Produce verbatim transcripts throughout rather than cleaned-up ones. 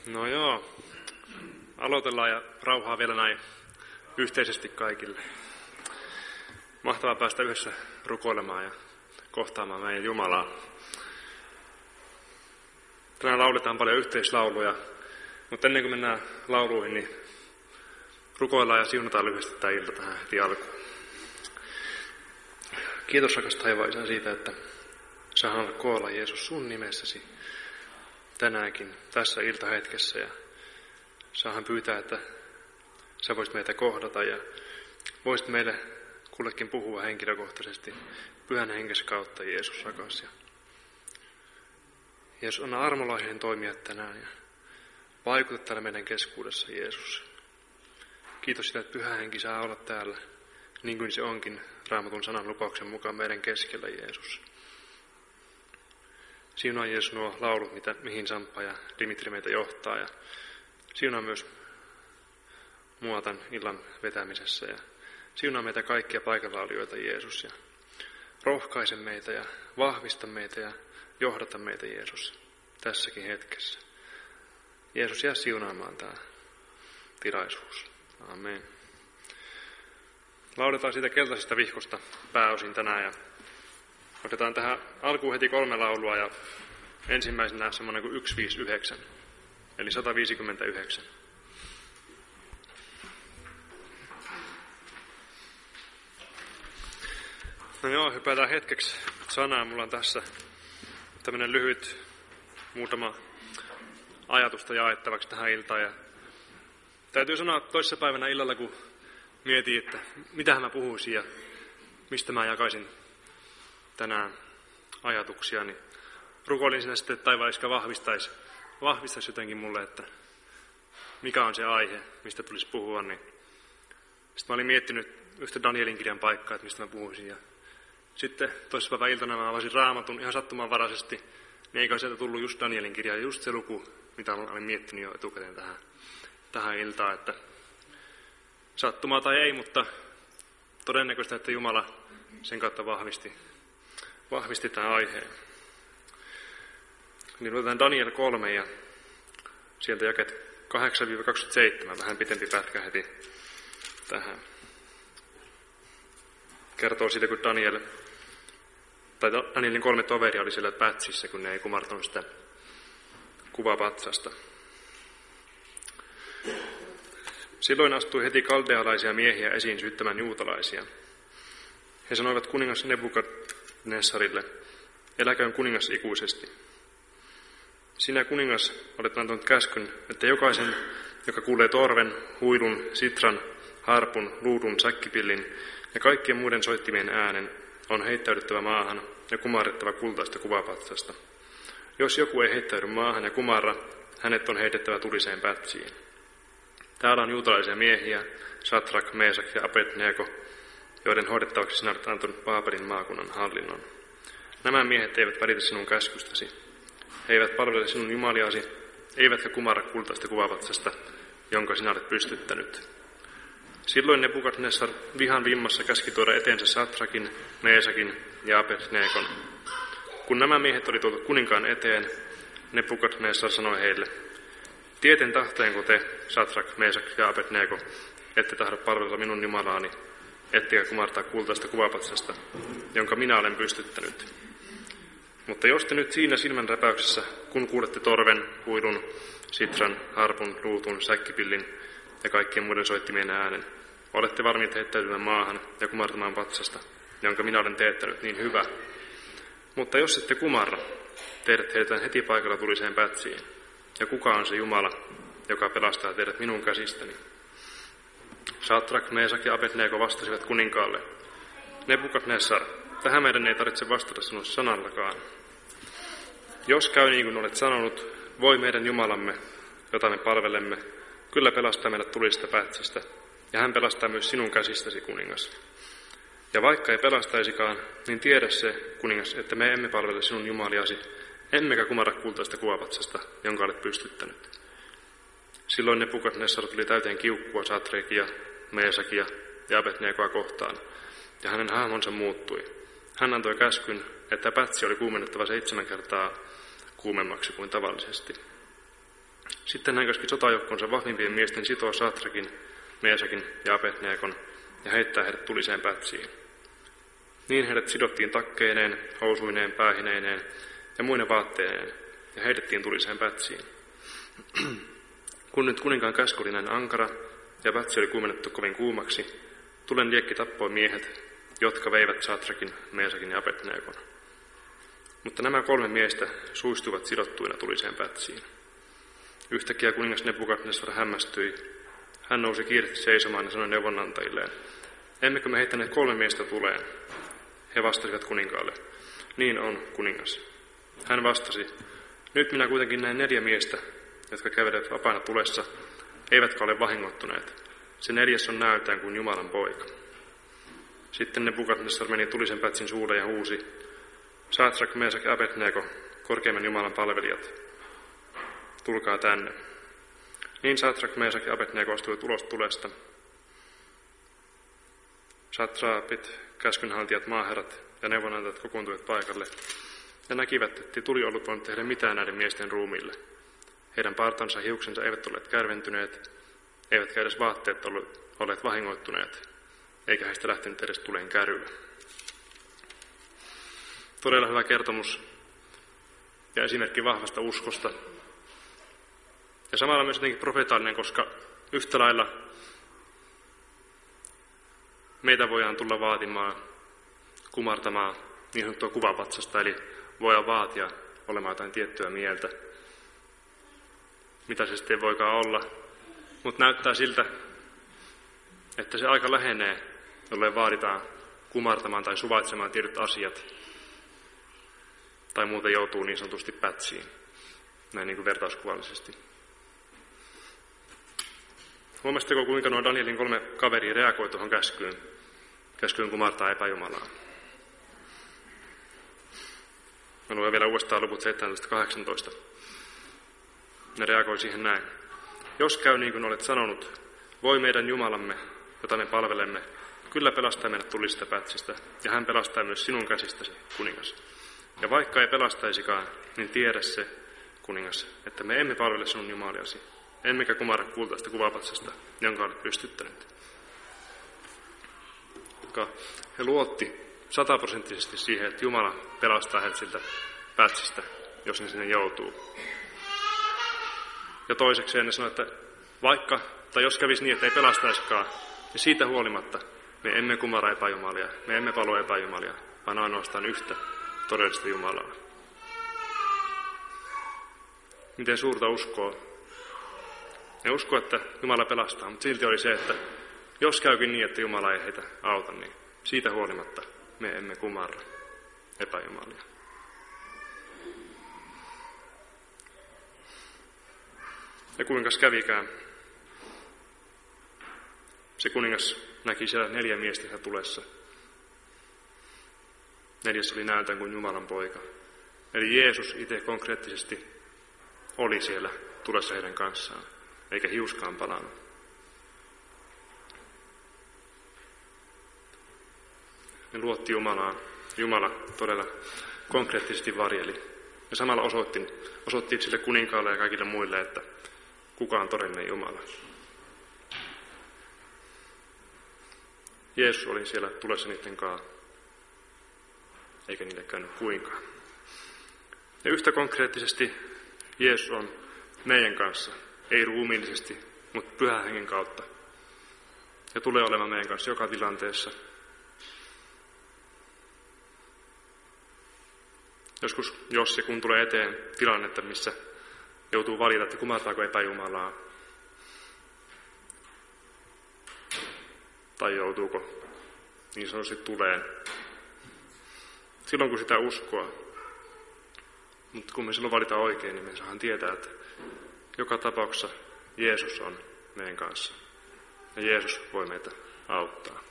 No joo, aloitellaan ja rauhaa vielä näin yhteisesti kaikille. Mahtavaa päästä yhdessä rukoilemaan ja kohtaamaan meidän Jumalaa. Tänään lauletaan paljon yhteislauluja, mutta ennen kuin mennään lauluihin, niin rukoillaan ja siunataan lyhyesti tämä ilta tähän heti alkuun. Kiitos rakas taivaan Isä siitä, että saadaan koolla Jeesus sun nimessäsi tänäänkin tässä iltahetkessä ja saahan pyytää, että sä voisit meitä kohdata ja voisit meille kullekin puhua henkilökohtaisesti Pyhän Henkesi kautta, Jeesus rakas. Ja Jeesus, anna armolainen toimia tänään ja vaikuta täällä meidän keskuudessa, Jeesus. Kiitos siitä, että Pyhä Henki saa olla täällä, niin kuin se onkin Raamatun sanan lupauksen mukaan meidän keskellä, Jeesus. Siunaa Jeesus nuo laulut, mitä, mihin Samppa ja Dimitri meitä johtaa. Ja siunaa myös mua tämän illan vetämisessä. Ja siunaa meitä kaikkia paikalla olijoita, Jeesus. Ja rohkaise meitä ja vahvista meitä ja johdata meitä, Jeesus, tässäkin hetkessä. Jeesus, jää siunaamaan tämä tilaisuus. Amen. Lauletaan siitä keltaisesta vihkosta pääosin tänään ja otetaan tähän alkuun heti kolme laulua ja ensimmäisenä semmoinen kuin sata viisikymmentäyhdeksän, eli sata viisikymmentäyhdeksän. No joo, hypätään hetkeksi sanaa. Mulla on tässä tämmöinen lyhyt muutama ajatusta jaettavaksi tähän iltaan. Ja täytyy sanoa toissa päivänä illalla, kun mietin, että mitähän mä puhuisin ja mistä mä jakaisin tänään ajatuksia, niin rukoilin sinä sitten, että taivaan Iskä vahvistaisi, vahvistaisi jotenkin mulle, että mikä on se aihe, mistä tulisi puhua. Niin sitten mä olin miettinyt yhtä Danielin kirjan paikkaa, että mistä mä puhuisin. Ja sitten toissa päivän iltana mä avasin Raamatun ihan sattumanvaraisesti, niin eikä sieltä tullut just Danielin kirja ja just se luku, mitä olin miettinyt jo etukäteen tähän, tähän iltaan. Että sattumaa tai ei, mutta todennäköistä, että Jumala sen kautta vahvisti, vahvisti tämän aiheen. Niin otetaan Daniel kolme ja sieltä jaket kahdeksan kaksikymmentäseitsemän, vähän pitempi pätkä heti tähän. Kertoo siitä, kun Daniel, tai Danielin kolme toveria oli siellä pätsissä, kun ne ei kumartanut sitä kuvapatsasta. Silloin astui heti kaldealaisia miehiä esiin syyttämään juutalaisia. He sanoivat kuningas Nebukadnessarille, eläköön kuningas ikuisesti. Sinä kuningas olet antanut käskyn, että jokaisen, joka kuulee torven, huilun, sitran, harpun, luudun, säkkipillin ja kaikkien muiden soittimien äänen, on heittäydyttävä maahan ja kumarrettava kultaista kuvapatsasta. Jos joku ei heittäydy maahan ja kumarra, hänet on heitettävä tuliseen pätsiin. Täällä on juutalaisia miehiä, Satrak, Meesak ja Abednego, joiden hoidettavaksi sinä olet antanut Baabelin maakunnan hallinnon. Nämä miehet eivät välitä sinun käskystäsi. He eivät palvele sinun jumaliasi, eivätkä kumarra kultaista kuvapatsasta, jonka sinä olet pystyttänyt. Silloin Nebukadnessar vihan vimmassa käski tuoda eteensä Satrakin, Meesakin ja Abednegon. Kun nämä miehet oli tuotu kuninkaan eteen, Nebukadnessar sanoi heille, tieten tahteenko te, Satrak, Meesak ja Abednego, ette tahdo palvella minun Jumalaani, ettekä kumartaa kultaista kuvapatsasta, jonka minä olen pystyttänyt. Mutta jos te nyt siinä silmänräpäyksessä, kun kuulette torven, huilun, sitran, harpun, luutun, säkkipillin ja kaikkien muiden soittimien äänen, olette valmiit heittäytymään maahan ja kumartamaan patsasta, jonka minä olen teettänyt, niin hyvä. Mutta jos ette kumarra, teidät heitetään heti paikalla tuliseen pätsiin. Ja kuka on se Jumala, joka pelastaa teidät minun käsistäni? Satrak, Meesak ja Abednego vastasivat kuninkaalle, Nebukadnessar, tähän meidän ei tarvitse vastata sinun sanallakaan. Jos käy niin kuin olet sanonut, voi meidän Jumalamme, jota me palvelemme, kyllä pelastaa meidät tulisesta pätsistä, ja hän pelastaa myös sinun käsistäsi, kuningas. Ja vaikka ei pelastaisikaan, niin tiedä se, kuningas, että me emme palvele sinun jumaliasi, emmekä kumarra kultaista kuvapatsasta, jonka olet pystyttänyt. Silloin Nebukadnessar tuli täyteen kiukkua Satrakia, Meesakia ja Abednegoa kohtaan, ja hänen hahmonsa muuttui. Hän antoi käskyn, että pätsi oli kuumennettava seitsemän kertaa kuumemmaksi kuin tavallisesti. Sitten hän käski sotajoukkonsa vahvimpien miesten sitoa Satrakin, Meesakin ja Abednegon ja heittää heidät tuliseen pätsiin. Niin heidät sidottiin takkeineen, housuineen, päähineineen ja muine vaatteineen ja heitettiin tuliseen pätsiin. Kun nyt kuninkaan käsky oli näin ankara ja pätsi oli kuumennettu kovin kuumaksi, tulen liekki tappoi miehet, jotka veivät Satrakin, Meesakin ja Abednegon. Mutta nämä kolme miestä suistuivat sidottuina tuliseen pätsiin. Yhtäkkiä kuningas Nebukadnessar hämmästyi. Hän nousi kiireesti seisomaan ja sanoi neuvonantajilleen, emmekö me heittäneet kolme miestä tuleen? He vastasivat kuninkaalle, niin on, kuningas. Hän vastasi, nyt minä kuitenkin näen neljä miestä, jotka kävelevät vapaana tulessa, eivätkä ole vahingoittuneet. Se neljäs on näöltään kuin Jumalan poika. Sitten Nebukadnessar meni tulisen pätsin suulle ja huusi, Satrak, Meesak ja Abednego, korkeimman Jumalan palvelijat, tulkaa tänne. Niin Satrak, Meesak ja Abednego astuivat ulos tulesta. Satraapit, käskynhaltijat, maaherrat ja neuvonantajat kokoontuivat paikalle ja näkivät, että tuli ollut voinut tehdä mitään näiden miesten ruumiille. Heidän partansa ja hiuksensa eivät olleet kärventyneet, eivätkä edes vaatteet olleet vahingoittuneet, eikä heistä lähtenyt edes tuleen käryä. Todella hyvä kertomus ja esimerkki vahvasta uskosta. Ja samalla myös jotenkin profetaalinen, koska yhtä lailla meitä voidaan tulla vaatimaan, kumartamaan niin sanottua kuvapatsasta, eli voidaan vaatia olemaan jotain tiettyä mieltä, mitä se sitten voikaan olla. Mutta näyttää siltä, että se aika lähenee, jolloin vaaditaan kumartamaan tai suvaitsemaan tietyt asiat, tai muuten joutuu niin sanotusti pätsiin, näin niin kuin vertauskuvallisesti. Huomasitteko, kuinka nuo Danielin kolme kaveria reagoi tuohon käskyyn, käskyyn kumartaa epäjumalaa? Mä luen vielä uudestaan luvut seitsemäntoista kahdeksantoista. Ne reagoi siihen näin. Jos käy niin kuin olet sanonut, voi meidän Jumalamme, jota me palvelemme, kyllä pelastaa meidät tulisesta pätsistä, ja hän pelastaa myös sinun käsistäsi, kuningas. Ja vaikka ei pelastaisikaan, niin tiedä se, kuningas, että me emme palvele sinun jumaliasi, emmekä kumara kultaista kuvapatsasta, jonka olet pystyttänyt. He luotti sataprosenttisesti siihen, että Jumala pelastaa heidät siltä pätsistä, jos ne sinne joutuu. Ja toisekseen ne sanoi, että vaikka, tai jos kävisi niin, että ei pelastaisikaan, niin siitä huolimatta me emme kumara epäjumalia, me emme palvo epäjumalia, vaan ainoastaan yhtä todellista Jumalaa. Miten suurta uskoa. Ne uskoo, että Jumala pelastaa, mutta silti oli se, että jos käykin niin, että Jumala ei heitä auta, niin siitä huolimatta me emme kumarra epäjumalia. Ja kuinkas kävikään? Se kuningas näki siellä neljä miestä tulessa. Neljäs oli näöltään kuin Jumalan poika. Eli Jeesus itse konkreettisesti oli siellä tulessa heidän kanssaan, eikä hiuskaan palannut. Ne luotti Jumalaan. Jumala todella konkreettisesti varjeli. Ja samalla osoitti, osoitti sille kuninkaalle ja kaikille muille, että kuka on todellinen Jumala. Jeesus oli siellä tulessa niiden kanssa, eikä niille käynyt kuinkaan. Ja yhtä konkreettisesti Jeesus on meidän kanssa, ei ruumiillisesti, mutta Pyhän Hengen kautta. Ja tulee olemaan meidän kanssa joka tilanteessa. Joskus, jos ja kun tulee eteen tilannetta, missä joutuu valita, että kumartaako epäjumalaa, tai joutuuko niin sanotusti tuleen. Silloin kun sitä uskoa, mutta kun me silloin valitaan oikein, niin me saadaan tietää, että joka tapauksessa Jeesus on meidän kanssa. Ja Jeesus voi meitä auttaa.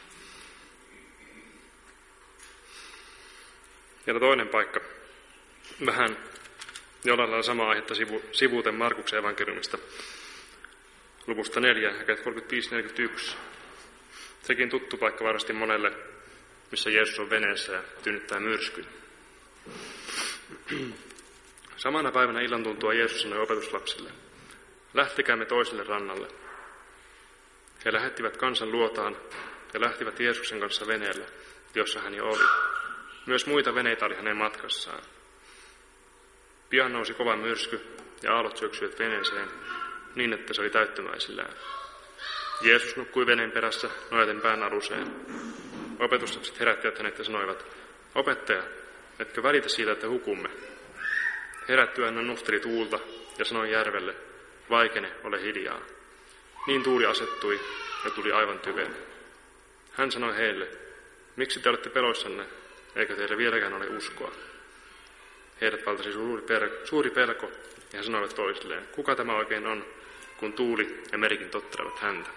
Ja toinen paikka, vähän jollain lailla samaa aihetta sivu, sivuuten Markuksen evankeliumista, luvusta neljä, kolmekymmentäviisi neljäkymmentäyksi. Sekin tuttu paikka varmasti monelle, missä Jeesus on veneessä ja tynnyttää myrskyn. Samana päivänä illan tuntua Jeesus sanoi opetuslapsille, lähtekäämme toiselle rannalle. He lähettivät kansan luotaan ja lähtivät Jeesuksen kanssa veneelle, jossa hän jo oli. Myös muita veneitä oli hänen matkassaan. Pian nousi kova myrsky ja aallot syöksyivät veneeseen niin, että se oli täyttymäisillään. Jeesus nukkui veneen perässä nojaten pään aluseen. Opetuslapset herättivät hänet ja sanoivat, opettaja, etkö välitä siitä, että hukumme? Herättyään hän nuhteli tuulta ja sanoi järvelle, vaikene, ole hiljaa. Niin tuuli asettui ja tuli aivan tyven. Hän sanoi heille, miksi te olette peloissanne, eikö teille vieläkään ole uskoa? Heidät valtasi suuri, per, suuri pelko ja he sanoivat toisilleen, kuka tämä oikein on, kun tuuli ja merikin tottelevat häntä.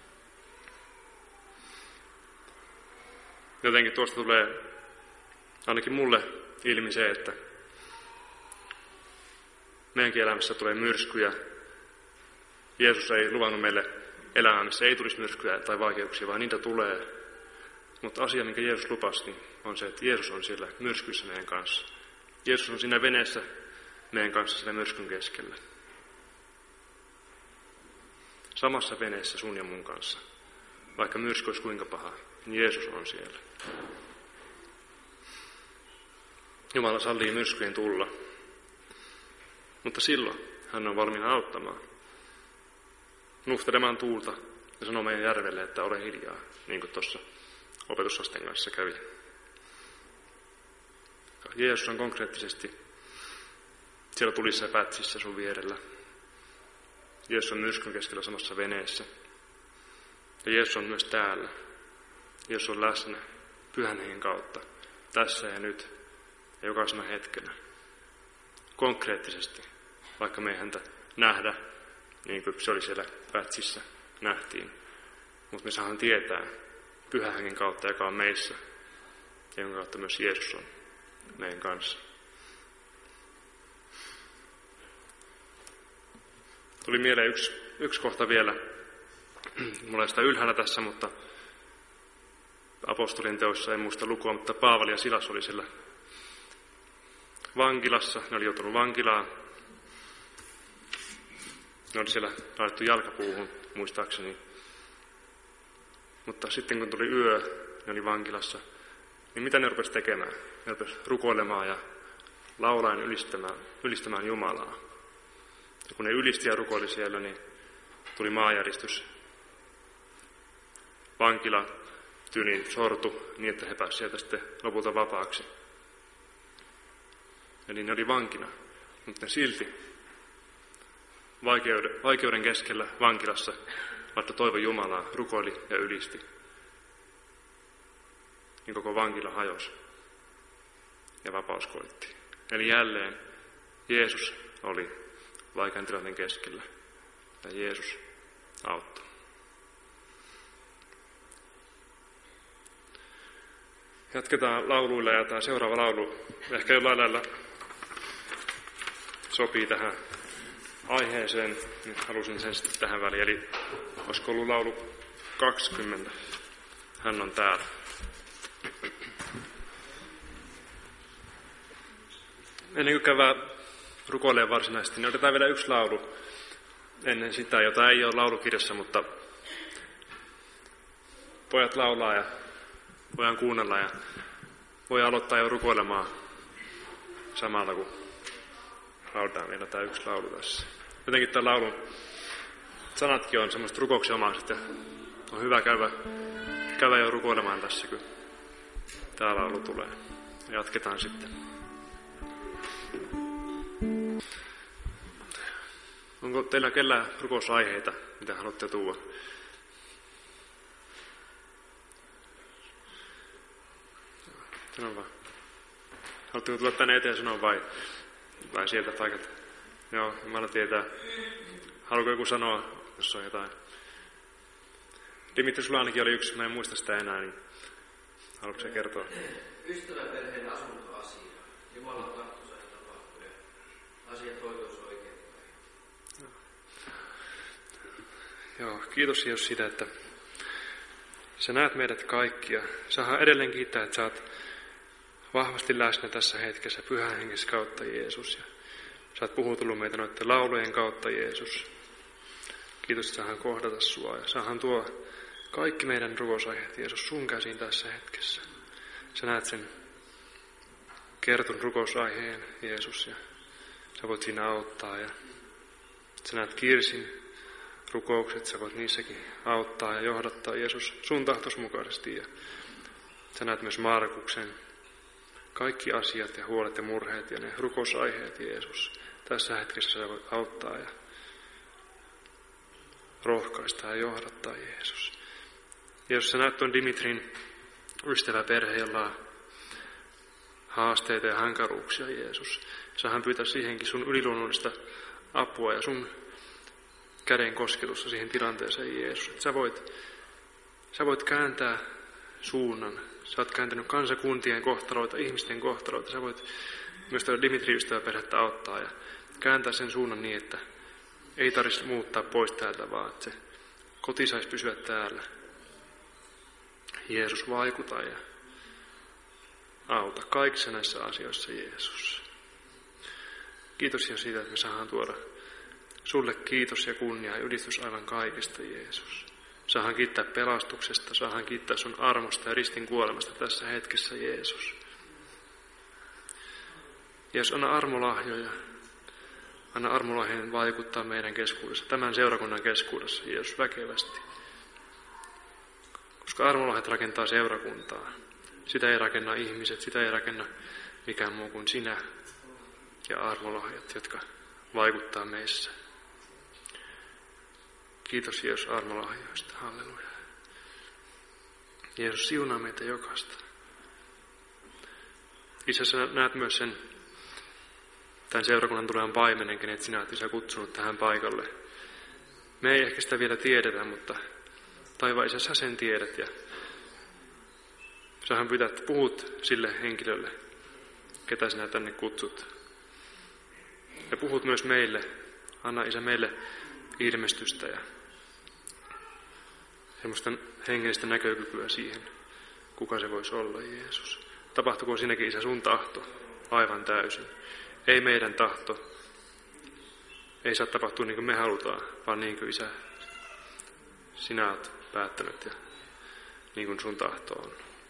Jotenkin tuosta tulee ainakin mulle ilmi se, että meidänkin elämässä tulee myrskyjä. Jeesus ei luvannut meille elämää, missä ei tulisi myrskyjä tai vaikeuksia, vaan niitä tulee. Mutta asia, minkä Jeesus lupasi, on se, että Jeesus on siellä myrskyssä meidän kanssa. Jeesus on siinä veneessä meidän kanssa siellä myrskyn keskellä. Samassa veneessä sun ja mun kanssa. Vaikka myrsky olisi kuinka paha, niin Jeesus on siellä. Jumala sallii myrskyjen tulla. Mutta silloin hän on valmiina auttamaan. Nuhtelemaan tuulta ja sanoo meidän järvelle, että ole hiljaa, niin kuin tuossa opetuslasten kanssa kävi. Jeesus on konkreettisesti siellä tulissa ja pätsissä sun vierellä. Jeesus on myrskyn keskellä samassa veneessä. Ja Jeesus on myös täällä. Jeesus on läsnä Pyhän Hengen kautta, tässä ja nyt ja jokaisena hetkenä. Konkreettisesti, vaikka me ei häntä nähdä, niin kuin se oli siellä pätsissä, nähtiin. Mutta me saadaan tietää Pyhän Hengen kautta, joka on meissä, ja jonka kautta myös Jeesus on meidän kanssa. Tuli mieleen yksi, yksi kohta vielä. Mulla ei sitä ylhäällä tässä, mutta apostolien teoissa en muista lukua, mutta Paavali ja Silas oli siellä vankilassa. Ne oli joutunut vankilaan. Ne oli siellä laitettu jalkapuuhun, muistaakseni. Mutta sitten kun tuli yö, ne oli vankilassa, niin mitä ne rupesi tekemään? Ne rupesi rukoilemaan ja laulaen ylistämään, ylistämään Jumalaa. Ja kun ne ylisti ja rukoili siellä, niin tuli maanjäristys. Vankila tyyni sortu niin, että he pääsivät sieltä sitten lopulta vapaaksi. Eli ne oli vankina, mutta ne silti vaikeuden, vaikeuden keskellä vankilassa laittoi toivon Jumalaa, rukoili ja ylisti. Niin koko vankila hajosi ja vapaus koitti. Eli jälleen Jeesus oli vaikean tilanteen keskellä ja Jeesus auttoi. Jatketaan lauluilla ja tämä seuraava laulu ehkä jollain lailla sopii tähän aiheeseen. Nyt halusin sen sitten tähän väliin. Eli olisiko ollut laulu kaksikymmentä. Hän on täällä. Ennen kuin käydään rukoilemaan varsinaisesti, niin otetaan vielä yksi laulu ennen sitä, jota ei ole laulukirjassa, mutta pojat laulaa ja voidaan kuunnella ja voi aloittaa jo rukoilemaan samalla, kun lauletaan vielä tämä yksi laulu tässä. Jotenkin tämän laulun sanatkin on semmoiset rukouksinomaiset ja on hyvä käydä, käydä jo rukoilemaan tässä, kun tämä laulu tulee. Jatketaan sitten. Onko teillä kellään rukousaiheita, mitä haluatte tuoda? Sano vaan. Haluatteko tulla tänne eteen sanoa vai, vai sieltä paikat? Joo, Jumala tietää. Haluatko joku sanoa, jos on jotain? Dimitri, sulla ainakin oli yksi, mä en muista sitä enää, niin haluatko sä kertoa? Ystäväperheen asuntoasia. Jumalan tahto sai tapahtua ja asiat hoituisi oikein. Joo. Joo, kiitos Jeesus siitä, että sä näet meidät kaikkia. Saadaan edelleen kiittää, että sä oot vahvasti läsnä tässä hetkessä Pyhän Hengen kautta, Jeesus. Ja sä oot puhutellut meitä noiden laulujen kautta, Jeesus. Kiitos, että saadaan kohdata sua ja saadaan tuo kaikki meidän rukousaiheet, Jeesus, sun käsiin tässä hetkessä. Sä näet sen kertun rukousaiheen, Jeesus, ja sä voit siinä auttaa. Ja sä näet Kirsin rukoukset, sä voit niissäkin auttaa ja johdattaa, Jeesus, sun tahtos mukaisesti. Ja sä näet myös Markuksen kaikki asiat ja huolet ja murheet ja ne rukousaiheet, Jeesus. Tässä hetkessä sä voit auttaa ja rohkaista ja johdattaa, Jeesus. Jeesus, sä näet tuon Dimitrin ystäväperhe, jolla on haasteita ja hankaruuksia, Jeesus. Sähän pyytää siihenkin sun yliluonnollista apua ja sun käden kosketusta siihen tilanteeseen, Jeesus. Että sä voit, sä voit kääntää suunnan. Sä oot kääntänyt kansakuntien kohtaloita, ihmisten kohtaloita. Sä voit myös tuota Dimitrin ystäväperhettä auttaa ja kääntää sen suunnan niin, että ei tarvitse muuttaa pois täältä, vaan että se koti saisi pysyä täällä. Jeesus, vaikuta ja auta kaikissa näissä asioissa, Jeesus. Kiitos jo siitä, että me saadaan tuoda sulle kiitos ja kunnia ja ylistys aivan kaikesta, Jeesus. Saadaan kiittää pelastuksesta, saadaan kiittää sun armosta ja ristin kuolemasta tässä hetkessä, Jeesus. Jeesus, anna armolahjoja. Anna armolahjojen vaikuttaa meidän keskuudessa, tämän seurakunnan keskuudessa, Jeesus, väkevästi. Koska armolahjat rakentaa seurakuntaa. Sitä ei rakenna ihmiset, sitä ei rakenna mikään muu kuin sinä ja armolahjat, jotka vaikuttaa meissä. Kiitos, Jeesus, armolahjoista. Halleluja. Jeesus, siunaa meitä jokaista. Isä, sä näet myös sen tämän seurakunnan tulevan paimenen, kenet sinä olet, Isä, kutsunut tähän paikalle. Me ei ehkä sitä vielä tiedetä, mutta taivaan Isä, sä sen tiedät. Ja sähän pyytää, että puhut sille henkilölle, ketä sinä tänne kutsut. Ja puhut myös meille. Anna, Isä, meille ilmestystä ja semmoista hengellistä näkökykyä siihen, kuka se voisi olla, Jeesus. Tapahtuko siinäkin, Isä, sun tahto aivan täysin. Ei meidän tahto. Ei saa tapahtua niin kuin me halutaan, vaan niin kuin, Isä, sinä olet päättänyt ja niin kuin sun tahto on.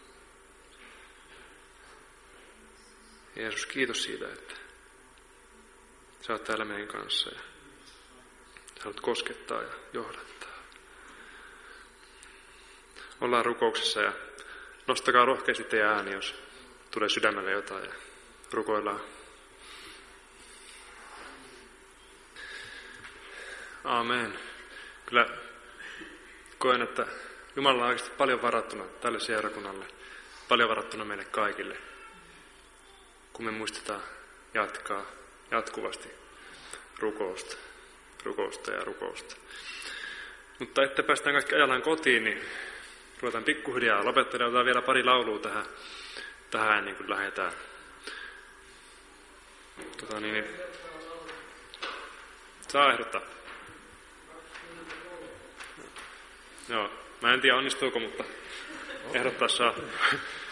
Jeesus, kiitos siitä, että sä oot täällä meidän kanssa ja sä haluat koskettaa ja johdattaa. Ollaan rukouksessa ja nostakaa rohkeasti teidän ääni, jos tulee sydämelle jotain ja rukoillaan. Aamen. Kyllä koen, että Jumala on oikeasti paljon varattuna tälle seurakunnalle, paljon varattuna meille kaikille, kun me muistetaan jatkaa jatkuvasti rukousta, rukousta ja rukousta. Mutta että päästään kaikki ajallaan kotiin, niin ruvetaan pikkuhiljaa lopettelemaan. Otetaan vielä pari laulua tähän, tähän ennen kuin lähdetään. Tota niin, niin. Saa ehdottaa. Joo, mä en tiedä onnistuuko, mutta ehdottaa saa.